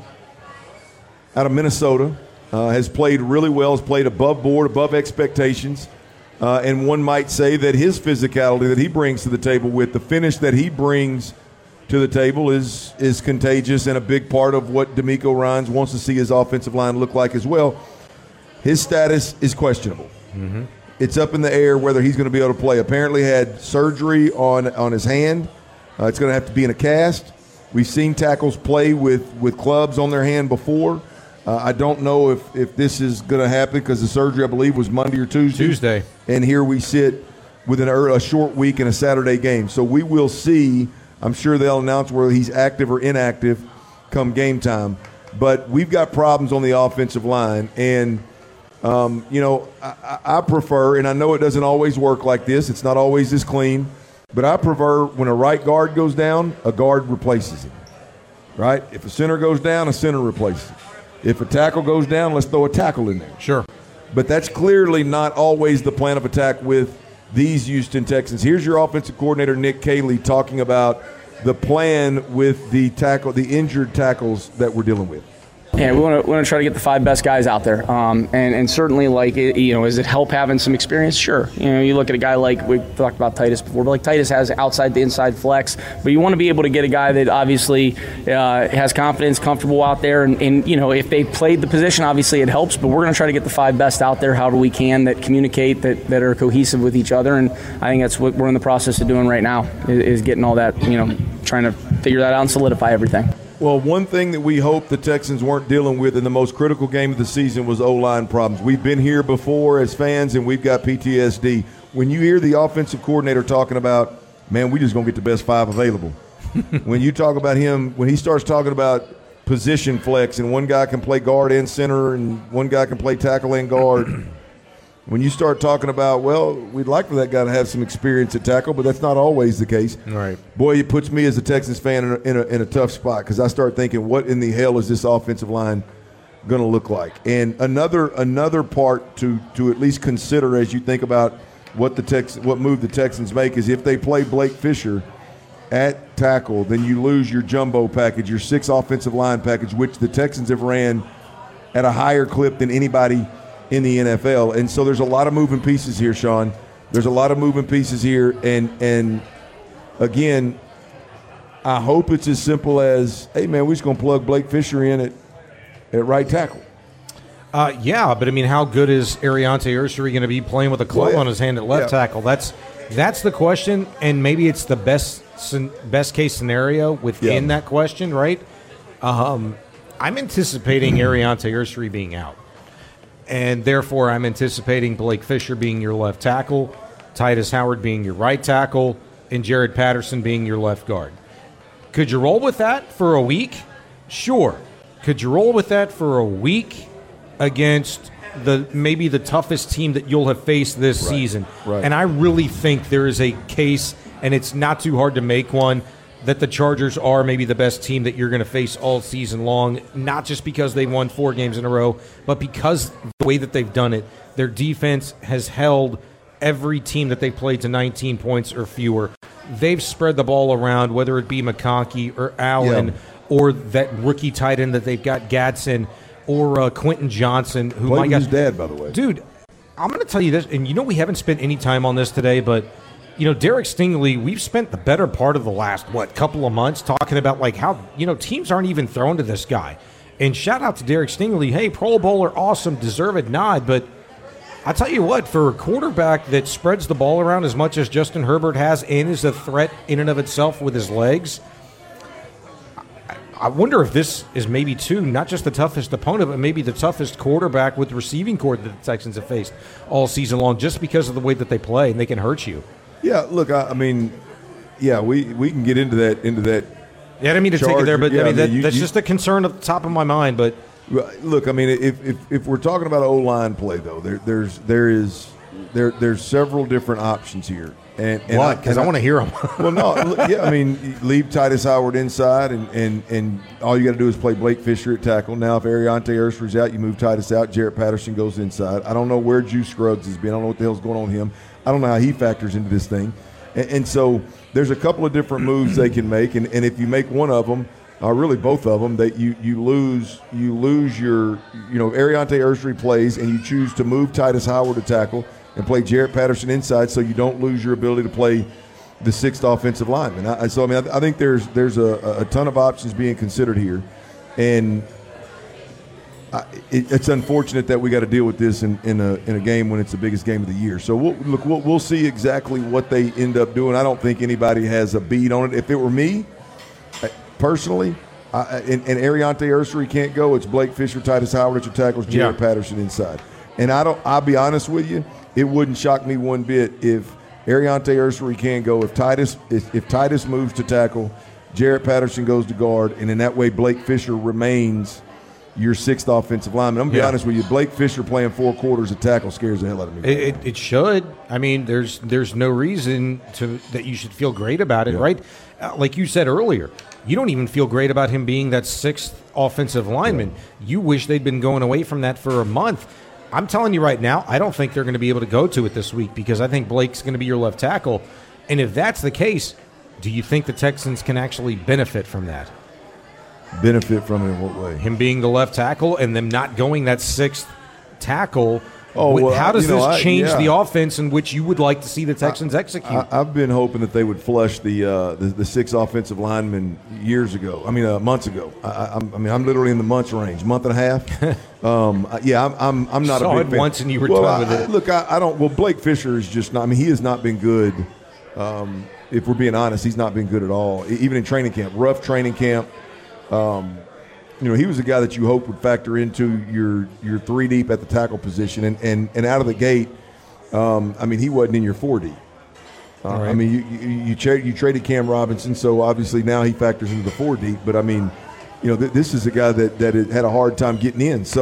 out of Minnesota, uh, has played really well. Has played above board, above expectations. Uh, and one might say that his physicality that he brings to the table with the finish that he brings to the table is is contagious and a big part of what D'Amico Ryans wants to see his offensive line look like as well. His status is questionable. Mm-hmm. It's up in the air whether he's going to be able to play. Apparently had surgery on, on his hand. Uh, it's going to have to be in a cast. We've seen tackles play with, with clubs on their hand before. Uh, I don't know if, if this is going to happen because the surgery, I believe, was Monday or Tuesday. Tuesday. And here we sit with an, a short week and a Saturday game. So we will see. I'm sure they'll announce whether he's active or inactive come game time. But we've got problems on the offensive line. And, um, you know, I, I prefer, and I know it doesn't always work like this. It's not always this clean. But I prefer when a right guard goes down, a guard replaces him. Right? If a center goes down, a center replaces him. If a tackle goes down, let's throw a tackle in there. Sure. But that's clearly not always the plan of attack with these Houston Texans. Here's your offensive coordinator, Nick Caley, talking about the plan with the tackle, the injured tackles that we're dealing with. Yeah, we want to want to try to get the five best guys out there, um, and and certainly like it, you know, does it help having some experience? Sure. You know, you look at a guy like we talked about Titus before, but like Titus has outside to inside flex, but you want to be able to get a guy that obviously uh, has confidence, comfortable out there, and, and you know, if they played the position, obviously it helps. But we're going to try to get the five best out there, however we can, that communicate, that that are cohesive with each other, and I think that's what we're in the process of doing right now is, is getting all that, you know, trying to figure that out and solidify everything. Well, one thing that we hope the Texans weren't dealing with in the most critical game of the season was O-line problems. We've been here before as fans, and we've got P T S D. When you hear the offensive coordinator talking about, man, we just going to get the best five available. When you talk about him, when he starts talking about position flex and one guy can play guard and center and one guy can play tackle and guard, when you start talking about, well, we'd like for that guy to have some experience at tackle, but that's not always the case. Right. Boy, it puts me as a Texans fan in a, in a, in a tough spot because I start thinking, what in the hell is this offensive line going to look like? And another another part to to at least consider as you think about what the Tex what move the Texans make is if they play Blake Fisher at tackle, then you lose your jumbo package, your six offensive line package, which the Texans have ran at a higher clip than anybody in the N F L. And so there's a lot of moving pieces here, Sean. There's a lot of moving pieces here. And, and again, I hope it's as simple as, hey, man, we're just going to plug Blake Fisher in at, at right tackle. Uh, yeah, but, I mean, how good is Ariante Ursary going to be playing with a club well, yeah. on his hand at left yeah. tackle? That's that's the question, and maybe it's the best best case scenario within yeah. that question, right? Um, I'm anticipating Ariante Ursary being out. And therefore, I'm anticipating Blake Fisher being your left tackle, Titus Howard being your right tackle, and Jared Patterson being your left guard. Could you roll with that for a week? Sure. Could you roll with that for a week against the maybe the toughest team that you'll have faced this right. season? Right. And I really think there is a case, and it's not too hard to make one, that the Chargers are maybe the best team that you're going to face all season long, not just because they've won four games in a row, but because the way that they've done it, their defense has held every team that they've played to nineteen points or fewer. They've spread the ball around, whether it be McConkey or Allen yeah. or that rookie tight end that they've got, Gadsden, or uh, Quentin Johnson. Who Played might with his dad, by the way. Dude, I'm going to tell you this, and you know we haven't spent any time on this today, but you know, Derek Stingley, we've spent the better part of the last, what, couple of months talking about, like, how, you know, teams aren't even thrown to this guy. And shout out to Derek Stingley. Hey, Pro Bowler, awesome, deserved nod. But I tell you what, for a quarterback that spreads the ball around as much as Justin Herbert has and is a threat in and of itself with his legs, I wonder if this is maybe, too, not just the toughest opponent, but maybe the toughest quarterback with receiving core that the Texans have faced all season long just because of the way that they play, and they can hurt you. Yeah, look, I, I mean, yeah, we, we can get into that into that. Yeah, I didn't mean to Charger. take it there, but yeah, I mean, that, you, that's you, just a concern at the top of my mind. But look, I mean, if if, if we're talking about O line play, though, there there's there is there there's several different options here. And, and what? Because I, I want to hear them. Well, no, yeah, I mean, leave Titus Howard inside, and and, and all you got to do is play Blake Fisher at tackle. Now, if Ariante Ursary's out, you move Titus out. Jarrett Patterson goes inside. I don't know where Juice Scruggs has been. I don't know what the hell's going on with him. I don't know how he factors into this thing. And, and so there's a couple of different moves they can make, and, and if you make one of them, or really both of them, that you, you lose you lose your, you know, Ariante Ursary plays, and you choose to move Titus Howard to tackle and play Jarrett Patterson inside, so you don't lose your ability to play the sixth offensive lineman. I, so I mean, I, I think there's there's a, a ton of options being considered here, and I, it, it's unfortunate that we got to deal with this in, in a in a game when it's the biggest game of the year. So we'll, look, we'll, we'll see exactly what they end up doing. I don't think anybody has a beat on it. If it were me, personally, I, and, and Ariante Ursary can't go, it's Blake Fisher, Titus Howard at your tackles, Jarrett yeah. Patterson inside. And I don't. I'll be honest with you, it wouldn't shock me one bit if Ariante Ursary can go. If Titus if, if Titus moves to tackle, Jarrett Patterson goes to guard, and in that way Blake Fisher remains your sixth offensive lineman. I'm going to be yeah. honest with you. Blake Fisher playing four quarters of tackle scares the hell out of me. It, it, it should. I mean, there's there's no reason to that you should feel great about it, yeah. right? Uh, like you said earlier, you don't even feel great about him being that sixth offensive lineman. Yeah. You wish they'd been going away from that for a month. I'm telling you right now, I don't think they're going to be able to go to it this week because I think Blake's going to be your left tackle. And if that's the case, do you think the Texans can actually benefit from that? Benefit from it in what way? Him being the left tackle and them not going that sixth tackle. Oh, well, how does you know, this change I, yeah. the offense in which you would like to see the Texans I, execute? I, I've been hoping that they would flush the uh, the, the six offensive linemen years ago. I mean, uh, months ago. I, I'm, I mean, I'm literally in the months range, month and a half. um, yeah, I'm I'm, I'm not Saw a big it fan. once and you were well, done with I, it. Look, I, I don't. Well, Blake Fisher is just not. I mean, he has not been good. Um, if we're being honest, he's not been good at all. Even in training camp, rough training camp. Um, You know, he was a guy that you hope would factor into your your three deep at the tackle position, and and, and out of the gate, um, I mean, he wasn't in your four deep. Uh, right. I mean, you you you, tra- you traded Cam Robinson, so obviously now he factors into the four deep. But I mean, you know, th- this is a guy that that had a hard time getting in. So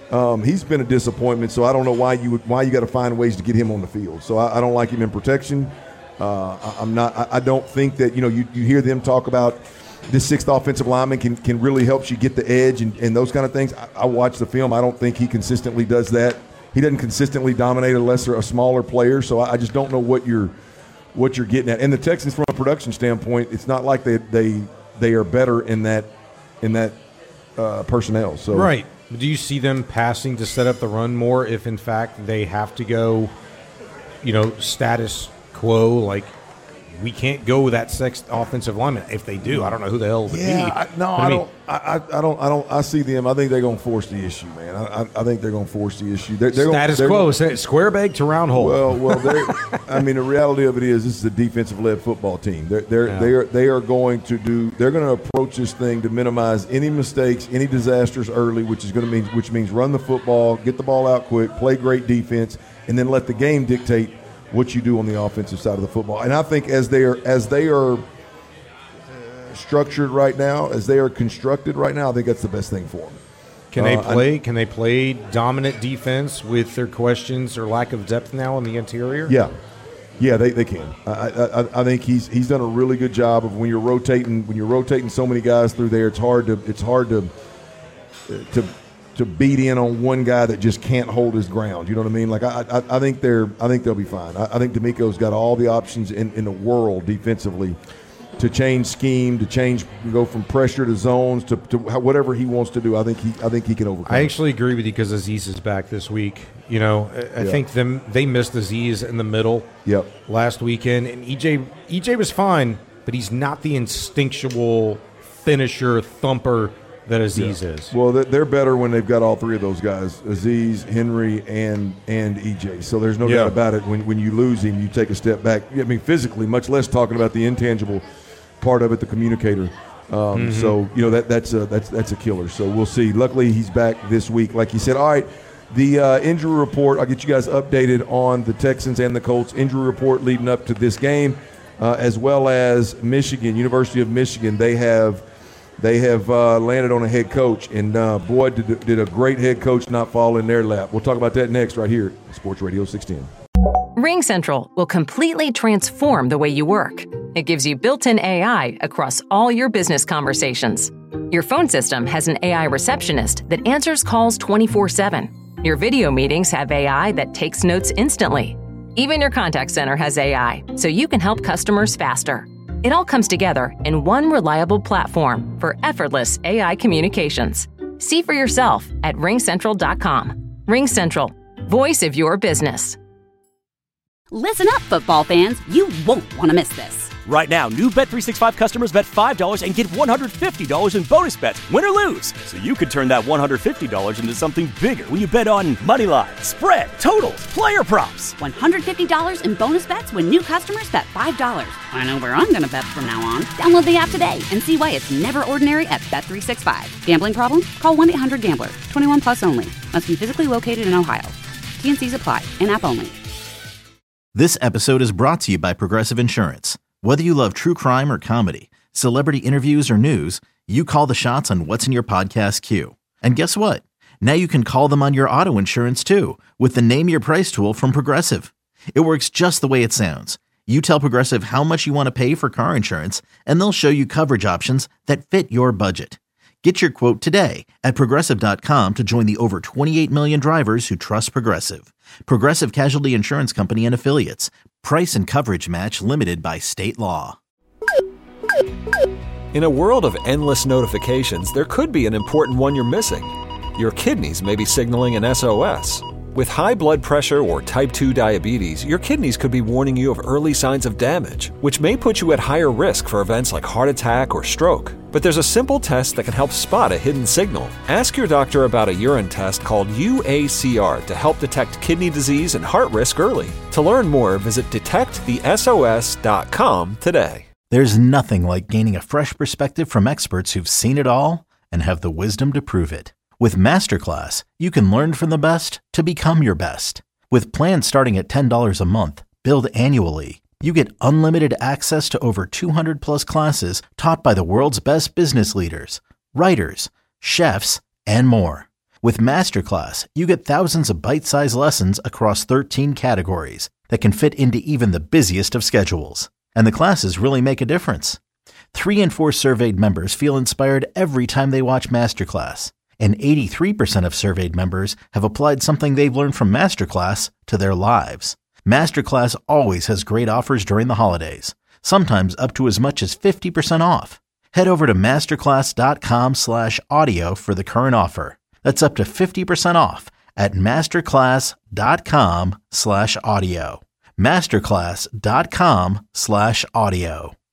Um, he's been a disappointment, so I don't know why you would, why you got to find ways to get him on the field. So I, I don't like him in protection. Uh, I, I'm not. I, I don't think that you know you, you hear them talk about this sixth offensive lineman can, can really help you get the edge and, and those kind of things. I, I watch the film. I don't think he consistently does that. He doesn't consistently dominate a lesser, a smaller player. So I, I just don't know what you're what you're getting at. And the Texans, from a production standpoint, it's not like they they they are better in that in that uh, personnel. So right. Do you see them passing to set up the run more if, in fact, they have to go, you know, status quo, like we can't go with that sixth offensive lineman? If they do, I don't know who the hell it would yeah, be. I, no, I, I mean, don't. I, I don't. I don't. I see them. I think they're going to force the issue, man. I, I, I think they're going to force the issue. They're, they're status gonna, quo, gonna, square peg to round hole. Well, well, they're, I mean, the reality of it is, this is a defensive-led football team. They're, they're, Yeah. they are, they are going to do. They're going to approach this thing to minimize any mistakes, any disasters early, which is going to mean, which means run the football, get the ball out quick, play great defense, and then let the game dictate what you do on the offensive side of the football. And I think as they are, as they are uh, structured right now, as they are constructed right now, I think that's the best thing for them. Can they Uh, play? Can they play dominant defense with their questions or lack of depth now in the interior? Yeah, yeah, they, they can. I, I I think he's he's done a really good job of when you're rotating when you're rotating so many guys through there. It's hard to it's hard to to to beat in on one guy that just can't hold his ground. You know what I mean? Like I I, I think they're I think they'll be fine. I, I think D'Amico's got all the options in, in the world defensively to change scheme, to change, go from pressure to zones, to, to whatever he wants to do. I think he, I think he can overcome. I actually agree with you because Azeez is back this week. You know, I, I Yeah. think them they missed Azeez in the middle. Yep. Last weekend, and E J E J was fine, but he's not the instinctual finisher thumper that Azeez Yeah. is. Well, they're- they're better when they've got all three of those guys: Azeez, Henry, and and E J. So there's no Yeah. doubt about it. When when you lose him, you take a step back. I mean, physically, much less talking about the intangible part of it, the communicator. Um, Mhm. So you know that that's a that's that's a killer. So we'll see. Luckily, he's back this week, like you said. All right, the uh, injury report. I'll get you guys updated on the Texans and the Colts injury report leading up to this game, uh, as well as Michigan, University of Michigan. They have. They have uh, landed on a head coach, and uh, boy, did, did a great head coach not fall in their lap. We'll talk about that next right here at Sports Radio six ten. Ring Central will completely transform the way you work. It gives you built-in A I across all your business conversations. Your phone system has an A I receptionist that answers calls twenty-four seven. Your video meetings have A I that takes notes instantly. Even your contact center has A I, so you can help customers faster. It all comes together in one reliable platform for effortless A I communications. See for yourself at ring central dot com. Ring Central, voice of your business. Listen up, football fans. You won't want to miss this. Right now, new Bet three sixty-five customers bet five dollars and get one hundred fifty dollars in bonus bets, win or lose. So you could turn that one hundred fifty dollars into something bigger when you bet on money line, spread, totals, player props. one hundred fifty dollars in bonus bets when new customers bet five dollars. I know where I'm going to bet from now on. Download the app today and see why it's never ordinary at Bet three sixty-five. Gambling problem? Call one eight hundred gambler. twenty-one plus only. Must be physically located in Ohio. T N Cs apply. In-app only. This episode is brought to you by Progressive Insurance. Whether you love true crime or comedy, celebrity interviews or news, you call the shots on what's in your podcast queue. And guess what? Now you can call them on your auto insurance too with the Name Your Price tool from Progressive. It works just the way it sounds. You tell Progressive how much you want to pay for car insurance, and they'll show you coverage options that fit your budget. Get your quote today at Progressive dot com to join the over twenty-eight million drivers who trust Progressive. Progressive Casualty Insurance Company and Affiliates. Price and coverage match limited by state law. In a world of endless notifications, there could be an important one you're missing. Your kidneys may be signaling an S O S. With high blood pressure or type two diabetes, your kidneys could be warning you of early signs of damage, which may put you at higher risk for events like heart attack or stroke. But there's a simple test that can help spot a hidden signal. Ask your doctor about a urine test called U A C R to help detect kidney disease and heart risk early. To learn more, visit detect the S O S dot com today. There's nothing like gaining a fresh perspective from experts who've seen it all and have the wisdom to prove it. With Masterclass, you can learn from the best to become your best. With plans starting at ten dollars a month, billed annually, you get unlimited access to over two hundred plus classes taught by the world's best business leaders, writers, chefs, and more. With Masterclass, you get thousands of bite-sized lessons across thirteen categories that can fit into even the busiest of schedules. And the classes really make a difference. Three in four surveyed members feel inspired every time they watch Masterclass. And eighty-three percent of surveyed members have applied something they've learned from Masterclass to their lives. Masterclass always has great offers during the holidays, sometimes up to as much as fifty percent off. Head over to masterclass.com slash audio for the current offer. That's up to fifty percent off at masterclass.com slash audio. Masterclass.com slash audio.